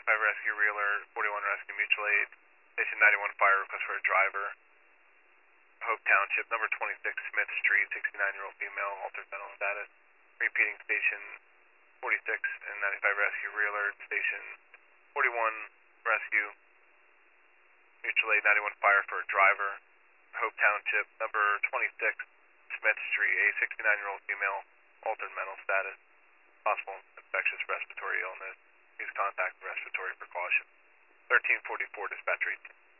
95 rescue reeler, 41 rescue mutual aid, station 91 fire request for a driver. Hope Township, number 26 Smith Street, 69-year-old female, altered mental status. Repeating station 46 and 95 rescue reeler, station 41 rescue, mutual aid 91 fire for a driver. Hope Township, number 26 Smith Street, a 69-year-old female, altered mental status. Possible infectious respiratory illness. Please contact respiratory precaution. 1344 dispatch rate.